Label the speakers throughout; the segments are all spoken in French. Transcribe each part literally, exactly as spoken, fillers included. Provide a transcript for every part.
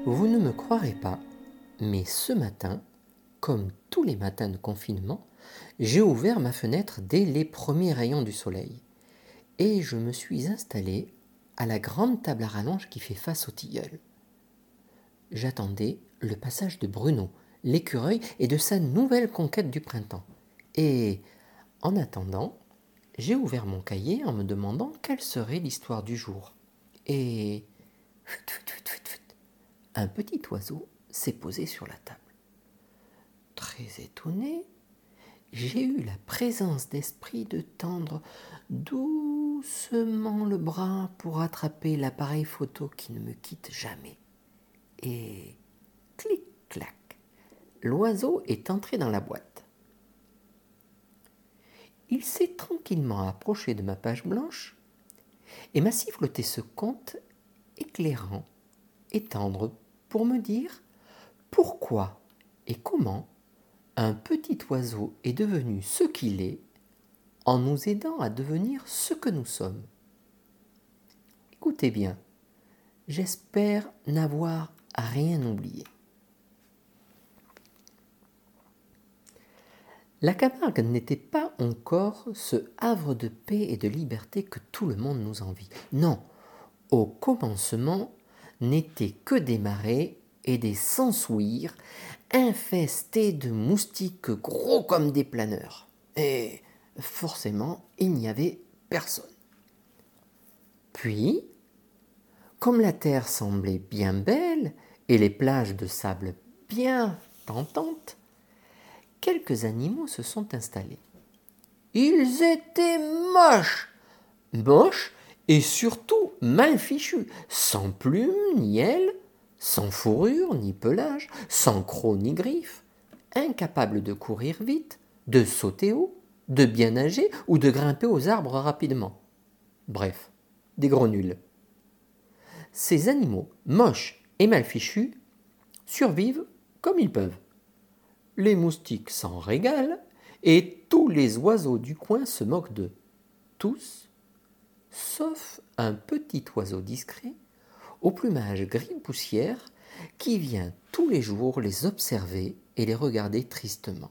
Speaker 1: Vous ne me croirez pas, mais ce matin, comme tous les matins de confinement, j'ai ouvert ma fenêtre dès les premiers rayons du soleil et je me suis installé à la grande table à rallonge qui fait face au tilleul. J'attendais le passage de Bruno, l'écureuil, et de sa nouvelle conquête du printemps. Et, en attendant, j'ai ouvert mon cahier en me demandant quelle serait l'histoire du jour. Et un petit oiseau s'est posé sur la table. Très étonné, j'ai eu la présence d'esprit de tendre doucement le bras pour attraper l'appareil photo qui ne me quitte jamais. Et clic-clac, l'oiseau est entré dans la boîte. Il s'est tranquillement approché de ma page blanche et m'a siffloté ce conte éclairant et tendre pour me dire pourquoi et comment un petit oiseau est devenu ce qu'il est en nous aidant à devenir ce que nous sommes. Écoutez bien, j'espère n'avoir rien oublié. La Camargue n'était pas encore ce havre de paix et de liberté que tout le monde nous envie. Non, au commencement n'étaient que des marais et des sansouirs infestés de moustiques gros comme des planeurs. Et forcément, il n'y avait personne. Puis, comme la terre semblait bien belle et les plages de sable bien tentantes, quelques animaux se sont installés. Ils étaient moches, moches et surtout mal fichus, sans plumes ni ailes, sans fourrure ni pelage, sans crocs ni griffes, incapables de courir vite, de sauter haut, de bien nager ou de grimper aux arbres rapidement. Bref, des gros nuls. Ces animaux moches et mal fichus survivent comme ils peuvent. Les moustiques s'en régalent et tous les oiseaux du coin se moquent d'eux. Tous, sauf un petit oiseau discret, au plumage gris poussière, qui vient tous les jours les observer et les regarder tristement.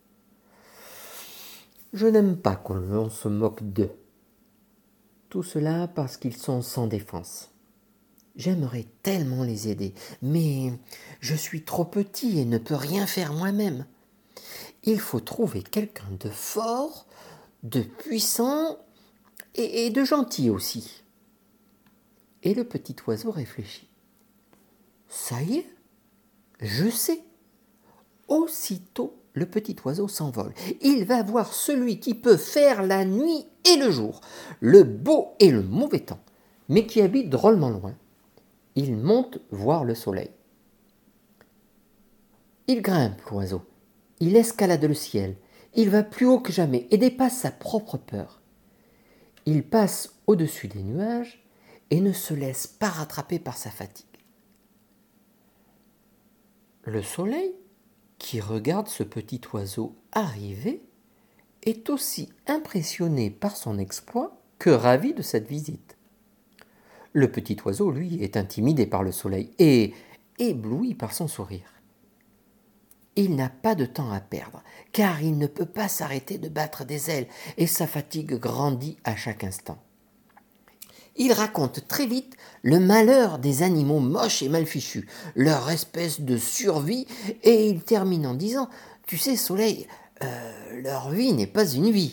Speaker 1: Je n'aime pas qu'on se moque d'eux. Tout cela parce qu'ils sont sans défense. J'aimerais tellement les aider, mais je suis trop petit et ne peux rien faire moi-même. Il faut trouver quelqu'un de fort, de puissant et, et de gentil aussi. Et le petit oiseau réfléchit. Ça y est, je sais. Aussitôt, le petit oiseau s'envole. Il va voir celui qui peut faire la nuit et le jour, le beau et le mauvais temps, mais qui habite drôlement loin. Il monte voir le soleil. Il grimpe, l'oiseau. Il escalade le ciel. Il va plus haut que jamais et dépasse sa propre peur. Il passe au-dessus des nuages et ne se laisse pas rattraper par sa fatigue. Le soleil, qui regarde ce petit oiseau arriver, est aussi impressionné par son exploit que ravi de cette visite. Le petit oiseau, lui, est intimidé par le soleil et ébloui par son sourire. Il n'a pas de temps à perdre, car il ne peut pas s'arrêter de battre des ailes et sa fatigue grandit à chaque instant. Il raconte très vite le malheur des animaux moches et mal fichus, leur espèce de survie, et il termine en disant « Tu sais, Soleil, euh, leur vie n'est pas une vie. »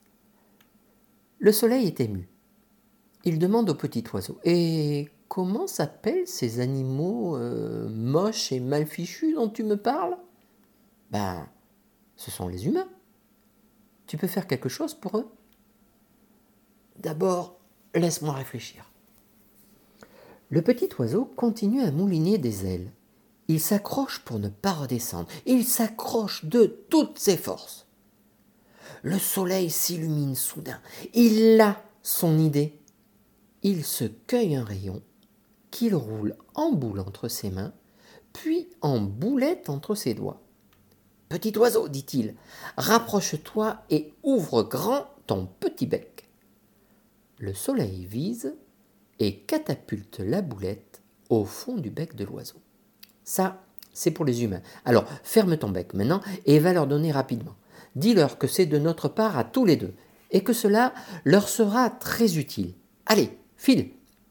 Speaker 1: Le soleil est ému. Il demande au petit oiseau « Et comment s'appellent ces animaux euh, moches et mal fichus dont tu me parles ?»« Ben, ce sont les humains. Tu peux faire quelque chose pour eux ?»« D'abord, laisse-moi réfléchir. » Le petit oiseau continue à mouliner des ailes. Il s'accroche pour ne pas redescendre. Il s'accroche de toutes ses forces. Le soleil s'illumine soudain. Il a son idée. Il se cueille un rayon qu'il roule en boule entre ses mains, puis en boulette entre ses doigts. « Petit oiseau, dit-il, rapproche-toi et ouvre grand ton petit bec. » Le soleil vise et catapulte la boulette au fond du bec de l'oiseau. Ça, c'est pour les humains. Alors, ferme ton bec maintenant et va leur donner rapidement. Dis-leur que c'est de notre part à tous les deux et que cela leur sera très utile. Allez, file !»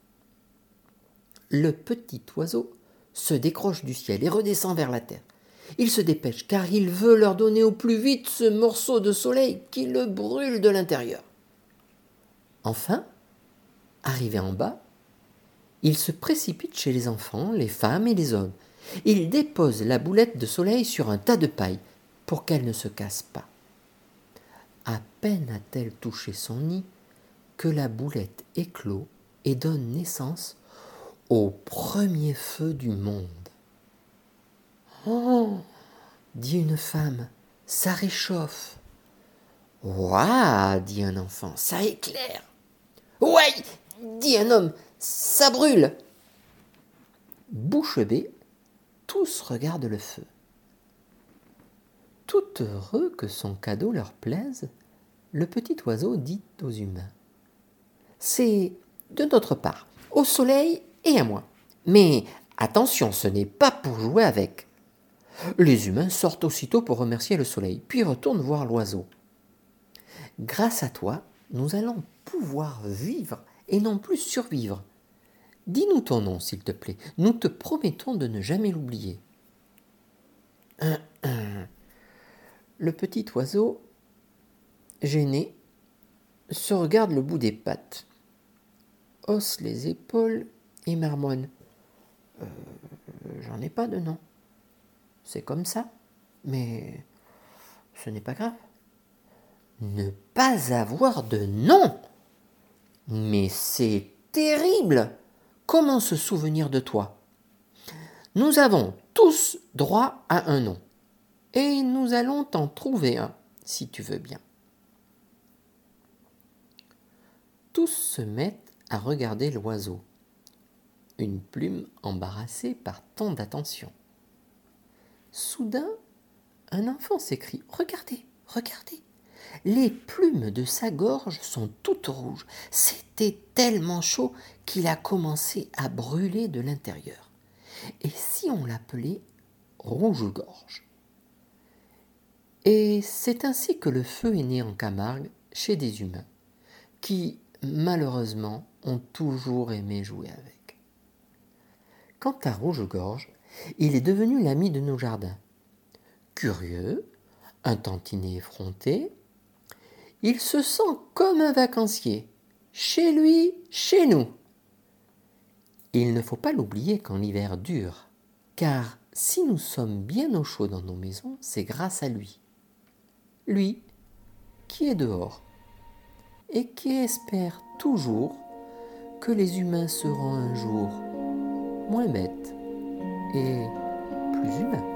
Speaker 1: Le petit oiseau se décroche du ciel et redescend vers la terre. Il se dépêche car il veut leur donner au plus vite ce morceau de soleil qui le brûle de l'intérieur. Enfin, arrivé en bas, il se précipite chez les enfants, les femmes et les hommes. Il dépose la boulette de soleil sur un tas de paille pour qu'elle ne se casse pas. À peine a-t-elle touché son nid que la boulette éclot et donne naissance au premier feu du monde. « Oh !» dit une femme, « ça réchauffe. »« Ouah !» dit un enfant, « ça éclaire. »« Ouais !» dit un homme, « ça brûle. » Bouche bée, tous regardent le feu. Tout heureux que son cadeau leur plaise, le petit oiseau dit aux humains : « C'est de notre part, au soleil et à moi. Mais attention, ce n'est pas pour jouer avec. » Les humains sortent aussitôt pour remercier le soleil, puis retournent voir l'oiseau. « Grâce à toi, nous allons pouvoir vivre et non plus survivre. Dis-nous ton nom, s'il te plaît. Nous te promettons de ne jamais l'oublier. » Hum, hum. Le petit oiseau, gêné, se regarde le bout des pattes, hausse les épaules et marmonne. Euh, j'en ai pas de nom. C'est comme ça, mais ce n'est pas grave. Ne pas avoir de nom? Mais c'est terrible! Comment se souvenir de toi? Nous avons tous droit à un nom, et nous allons t'en trouver un, si tu veux bien. Tous se mettent à regarder l'oiseau, une plume embarrassée par tant d'attention. Soudain, un enfant s'écrie : « Regardez, regardez, les plumes de sa gorge sont toutes rouges. C'était tellement chaud qu'il a commencé à brûler de l'intérieur. Et si on l'appelait rouge-gorge ?» Et c'est ainsi que le feu est né en Camargue chez des humains, qui, malheureusement, ont toujours aimé jouer avec. Quant à Rouge-gorge, il est devenu l'ami de nos jardins. Curieux, un tantinet effronté, il se sent comme un vacancier, chez lui, chez nous. Il ne faut pas l'oublier quand l'hiver dure, car si nous sommes bien au chaud dans nos maisons, c'est grâce à lui. Lui qui est dehors et qui espère toujours que les humains seront un jour moins bêtes et plus humains.